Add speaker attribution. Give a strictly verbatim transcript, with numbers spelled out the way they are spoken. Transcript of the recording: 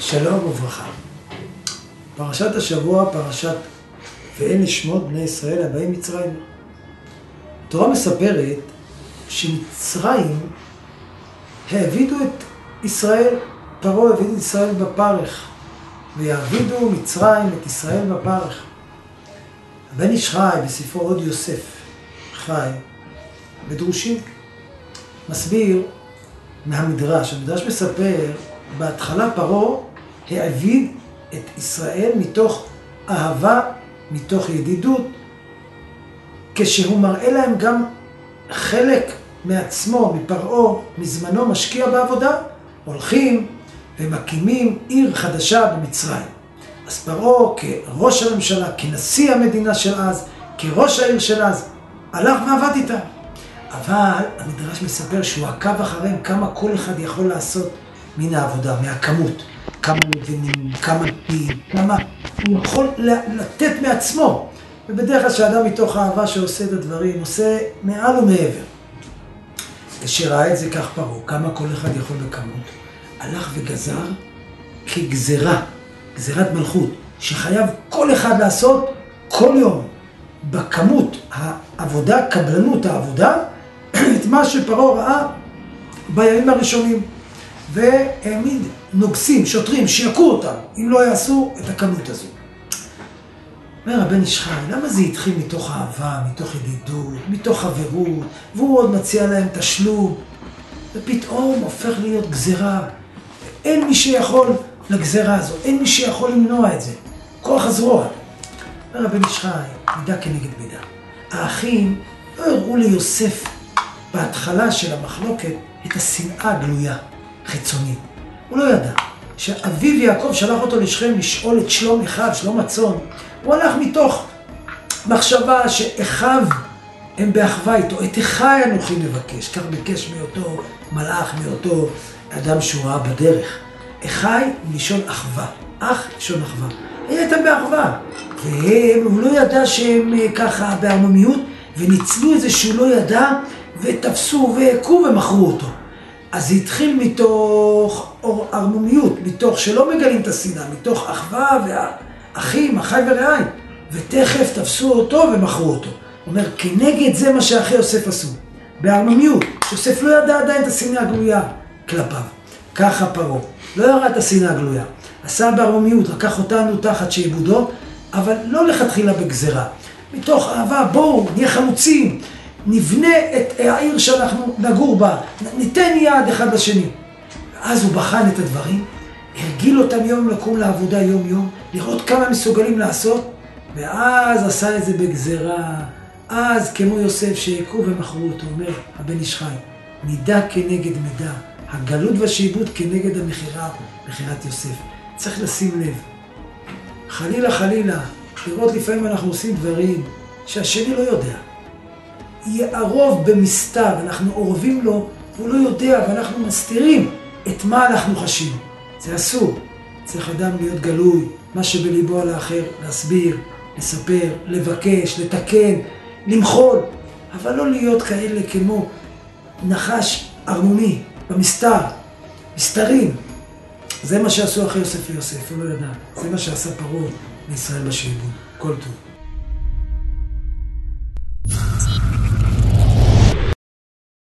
Speaker 1: שלום וברכה. פרשת השבוע, פרשת ואין לשמות בני ישראל הבאים מצרים. התורה מספרת שמצרים העבידו את ישראל, פרעה העביד את ישראל בפרך, ויעבידו מצרים את ישראל בפרך. הבן איש חי בספרו עוד יוסף חי בדרושים מסביר מהמדרש. המדרש מספר בהתחלה פרעה העביד את ישראל מתוך אהבה, מתוך ידידות, כשהוא מראה להם גם חלק מעצמו, מפרעה, מזמנו משקיע בעבודה, הולכים ומקימים עיר חדשה במצרים. אז פרעה כראש הממשלה, כנשיא המדינה של אז, כראש העיר של אז, הלך ועבד איתה. אבל המדרש מספר שהוא עקב אחריהם כמה כל אחד יכול לעשות מן העבודה, מהכמות. כמה מבינים, כמה פנים, כמה הוא יכול לתת מעצמו. ובדרך כלל שאדם מתוך האהבה שעושה את הדברים, עושה מעל ומעבר. כשראה את זה כך פרעה, כמה כל אחד יכול בכמות, הלך וגזר כגזרה, גזרת מלכות, שחייב כל אחד לעשות כל יום, בכמות העבודה, קבלנות העבודה, את מה שפרעה ראה בימים הראשונים. והעמיד נוגסים, שוטרים, שיעקו אותם, אם לא יעשו את הכמות הזו. אומר הבן איש חי, למה זה התחיל מתוך אהבה, מתוך ידידות, מתוך חברות, והוא עוד מציע להם תשלום, ופתאום הופך להיות גזרה. אין מי שיכול לגזרה הזו, אין מי שיכול למנוע את זה. כוח הזרוע. אומר הבן איש חי, מידה כנגד מידה. האחים לא הראו ליוסף בהתחלה של המחלוקת את השנאה הגלויה. חיצונית. הוא לא ידע שאביו יעקב שלח אותו לשכם לשאול את שלום אחיו, שלום הצאן. הוא הלך מתוך מחשבה שאחיו הם באחווה איתו. את אחי אנוכי מבקש, כך ביקש מאותו מלאך, מאותו אדם שהוא ראה בדרך. אחי מלשון אחווה, אח לשון אחווה. הם הייתם באחווה, והוא לא ידע שהם ככה בערמומיות, וניצלו את זה שהוא לא ידע, ותפסו והכו ומכרו אותו. אז זה התחיל מתוך ערמומיות, מתוך שלא מגלים את השנאה, מתוך אחווה והאחים, אחי ורעי, ותכף תפסו אותו ומכרו אותו. הוא אומר, כנגד זה מה שאחי יוסף עשו, בערמומיות. יוסף לא ידע עדיין את השנאה הגלויה כלפיו. ככה פרעה, לא יראה את השנאה הגלויה. עשה בערמומיות, לקח אותנו תחת שעבודו, אבל לא לכתחילה בגזרה. מתוך אהבה, בואו, נהיה חמוצים. נבנה את העיר שאנחנו נגור בה, ניתן יד אחד לשני. אז הוא בחן את הדברים, הרגיל אותם יום לקום לעבודה יום יום, לראות כמה מסוגלים לעשות, ואז עשה את זה בגזרה. אז כמו יוסף שהכו ומכרו אותו, אומר הבן איש חי, מידה כנגד מידה, הגלות והשעבוד כנגד המכירה, מכירת יוסף. צריך לשים לב, חלילה חלילה, לראות לפעמים אנחנו עושים דברים שהשני לא יודע. יערוב במסתר, אנחנו עורבים לו, הוא לא יודע, ואנחנו מסתירים את מה אנחנו חשים. זה אסור. צריך אדם להיות גלוי, מה שבליבו על האחר, להסביר, לספר, לבקש, לתקן, למחול, אבל לא להיות כאלה כמו נחש ערמומי, במסתר, מסתרים. זה מה שעשו אחרי יוסף ליוסף, הוא לא ידע. זה מה שעשה פרעה לישראל בשעבוד. כל טוב.